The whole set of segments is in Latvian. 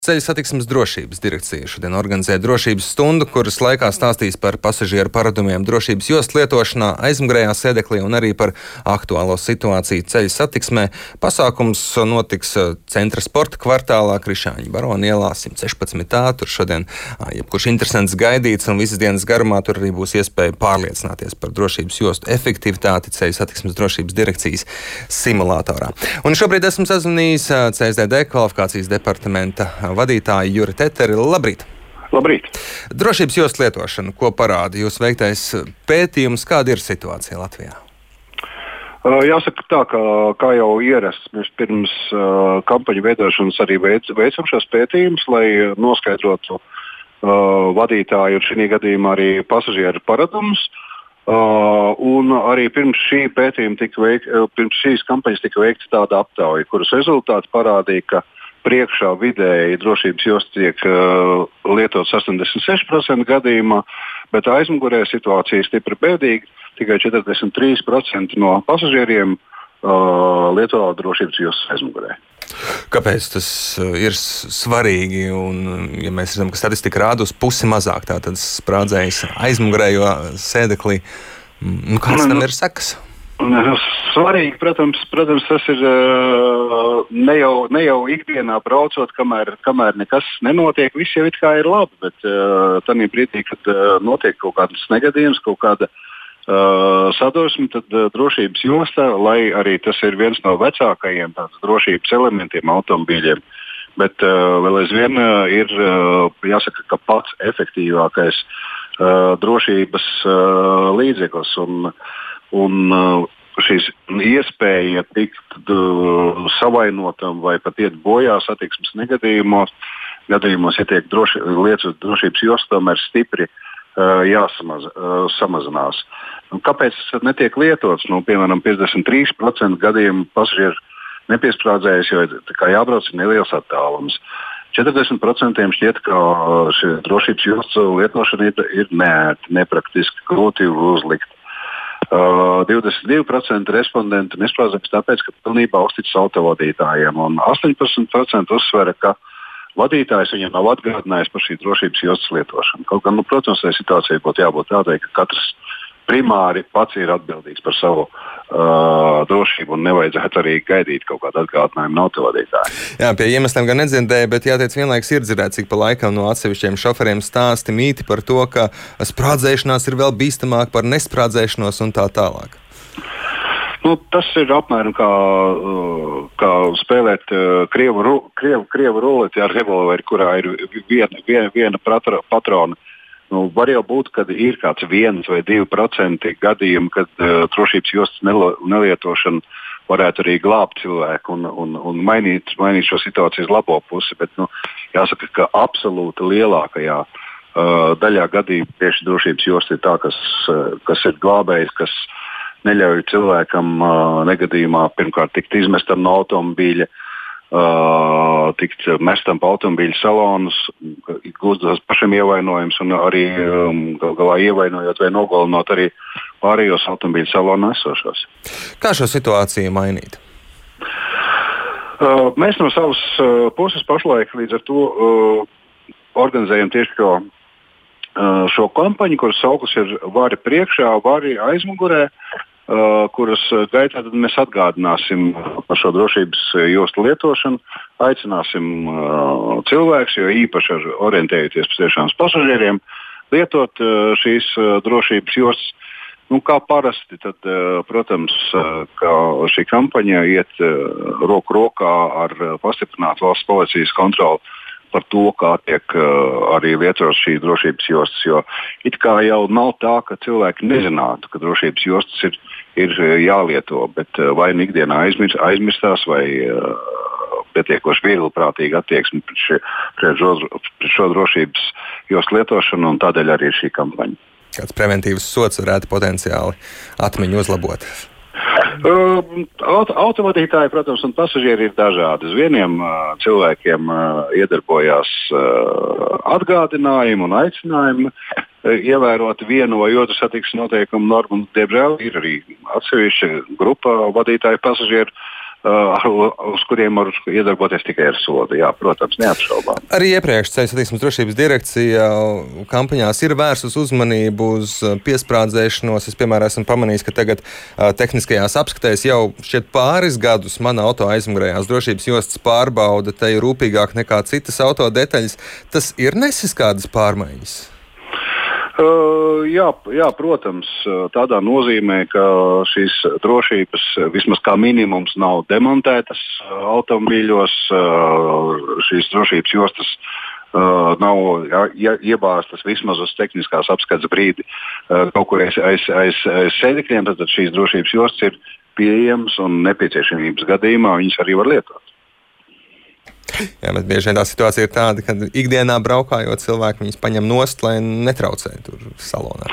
Ceļu satiksmes drošības direkcija šodien organizē drošības stundu, kuras laikā stāstīs par pasažieru paradumiem drošības jostas lietošanā, aizmugurējā sēdeklī un arī par aktuālo situāciju ceļu satiksmē. Pasākums notiks centra sporta kvartālā Krišāņu Barona ielā 116. Tur šodien jebkurš interesants gaidīts, un visas dienas garumā tur arī būs iespēja pārliecināties par drošības jostu efektivitāti ceļu satiksmes drošības direkcijas simulatorā. Un šobrīd esmu sazvanījis CSDD kvalifikācijas departamenta vadītāju Juri Teteri. Labrīt! Labrīt! Drošības jostas lietošana, ko parāda jūs veiktais pētījums, kāda ir situācija Latvijā? Jāsaka tā, kā jau ierasts, mēs pirms kampaņu veidošanas arī veicam šos pētījumus, lai noskaidrotu vadītāju un šī gadījumā arī pasažieru paradumus. Un arī pirms šī pētījuma pirms šīs kampaņas tika veikta tāda aptauja, kuras rezultāti parādīja, ka priekšā vidēji drošības josta tiek lietots 86% gadījumā, bet aizmugurē situācija stipri bēdīga. Tikai 43% no pasažieriem lieto drošības jostas aizmugurē. Kāpēc tas ir svarīgi? Un, ja mēs redzam, ka statistika rāda uz pusi mazāk, tātad sprādzējis aizmugurējo sēdeklī, kāds tam ir sekas? Svarīgi, protams, tas ir ne jau ikdienā braucot, kamēr nekas nenotiek, viss jau it kā ir labi, bet tajā brīdī, kad notiek kaut kāds negadījums, kaut kāda sadursme, tad drošības jostā, lai arī tas ir viens no vecākajiem drošības elementiem automobīļiem, bet vēl aizvien ir jāsaka, ka pats efektīvākais drošības līdzeklis. Un šīs iespēja tikt savainotam vai pat iet bojā satiksmes negadījumos, ja tiek lietas drošības jostas, tomēr stipri samazinās. Kāpēc tas netiek lietots? Piemēram, 53% gadījumu pasažieru nepiesprādzējas, jo jābrauc neliels attālums. 40% šķiet, ka šī drošības jostas lietošana ir neērta, nepraktiski, grūti uzlikt. 22% respondentu nesprādzēs tāpēc, ka pilnībā uzticas autovadītājiem, un 18% uzsvera, ka vadītājs viņam nav atgādinājis par šī drošības jostas lietošanu. Kaut gan, protams, tai situācijai būtu jābūt tādai, ka katrs primāri pats ir atbildīgs par savu drošību un nevajadzētu arī gaidīt kaut kādu atgādinājumu no autovadītāja. Jā, pie iemesliem gan nedzirdēju, bet jāteic vienlaikus ir dzirdēts, cik pa laikam no atsevišķiem šoferiem stāsti mīti par to, ka sprādzēšanās ir vēl bīstamāk par nesprādzēšanos un tā tālāk. Tas ir apmēram kā spēlēt krievu ruleti ar revolveri, kurā ir viena patrona. Var jau būt, ka ir kāds 1 vai 2% gadījumi, kad drošības jostas nelietošana varētu arī glābt cilvēku un mainīt šo situāciju uz labo pusi. Bet jāsaka, ka absolūti lielākajā daļā gadījumu tieši drošības josta ir tā, kas ir glābējs, kas neļauj cilvēkam negadījumā pirmkārt tikt izmestam no automobīļa, tikt mestam pa automobīļu salonus, gūst pašiem ievainojums un arī galā ievainojot vai nogalinot arī pārējos automobīļu salonu esošos. Kā šo situāciju mainīt? Mēs no savas puses pašlaik līdz ar to organizējam tieši šo kampaņu, kuras sauklis ir Vari priekšā, Vari aizmugurē, kuras gaitā tad mēs atgādināsim par šo drošības jostu lietošanu, aicināsim cilvēkus, jo īpaši orientējoties tiešām uz pasažieriem, lietot šīs drošības jostas. Kā parasti, tad, protams, ka šī kampaņa iet roku rokā ar pastiprinātu valsts policijas kontroli par to, kā tiek arī lietotas šī drošības jostas. Jo it kā jau nav tā, ka cilvēki nezinātu, ka drošības jostas ir jālieto, bet vai nu ikdienā aizmirstās, vai pietiekoši vieglprātīgi attieksmi pret šo drošības jostu lietošanu, un tādēļ arī šī kampaņa. Kāds preventīvs sods varētu potenciāli atmiņu uzlabot? Autovadītāji, protams, un pasažieri ir dažādi. Uz vieniem cilvēkiem iedarbojās atgādinājumi un aicinājumi ievērot vienu vai otru satiksmes noteikumu normu. Diemžēl ir arī atsevišķa grupa vadītāju pasažieru, uz kuriem var iedarboties tikai ar sodu. Jā, protams, neapšaubām. Arī iepriekš Ceļu satiksmes drošības direkcija kampaņās ir vērsus uzmanību uz piesprādzēšanos. Es, piemēram, esmu pamanījis, ka tagad tehniskajās apskatēs jau šķiet pāris gadus mana auto aizmugurējās drošības jostas pārbauda te ir rūpīgāk nekā citas auto detaļas. Tas ir nesis kādas pārmaiņas? Jā, protams, tādā nozīmē, ka šīs drošības vismaz kā minimums nav demontētas automobīļos, šīs drošības jostas nav iebāztas vismaz uz tehniskās apskates brīdi kaut kur aiz sēdekļiem, tad šīs drošības jostas ir pieejamas un nepieciešamības gadījumā viņas arī var lietot. Jā, bet bieži vien tā situācija ir tāda, ka ikdienā braukājot cilvēki viņus paņem nost, lai netraucē tur salonā.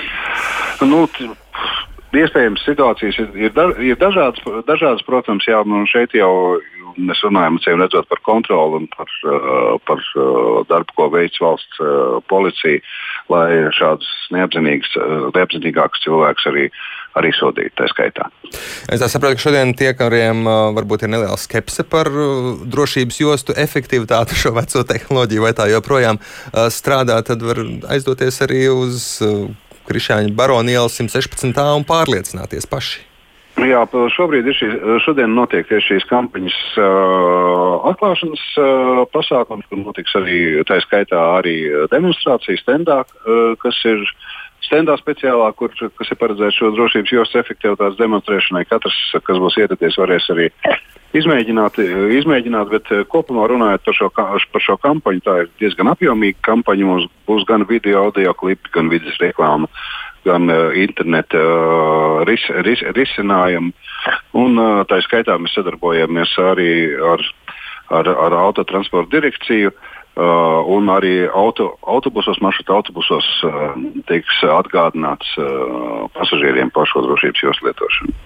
Iespējams, situācijas ir dažādas, protams, jā, un šeit jau mēs runājam, redzot par kontroli un par darbu, ko veic valsts policija, lai šādus neapzinīgākus cilvēkus arī sodītu, tā skaitā. Es saprotu, ka šodien tie, kuriem varbūt ir neliela skepse par drošības jostu efektivitāti, šo veco tehnoloģiju, vai tā joprojām strādā, tad var aizdoties arī uz Krišāņa Barona ielas 116. un pārliecināties paši. Jā, šodien notiek tieši šīs kampaņas atklāšanas pasākums, kur notiks arī, tā skaitā arī demonstrācija stendā, kas ir stendā speciālā, kas ir paredzēts šo drošības jostas efektivitātes demonstrēšanai. Katrs, kas būs ieradies, varēs arī izmēģināt, bet kopumā runājot par šo kampaņu, tā ir diezgan apjomīga kampaņa. Mums būs gan video, audio klipi, gan vidas reklāma, gan interneta risinājumi. Un tā skaitā mēs sadarbojamies arī ar autotransporta direkciju. Un arī maršrutu autobusos tiks atgādināts pasažieriem par šo drošības jostu lietošanu.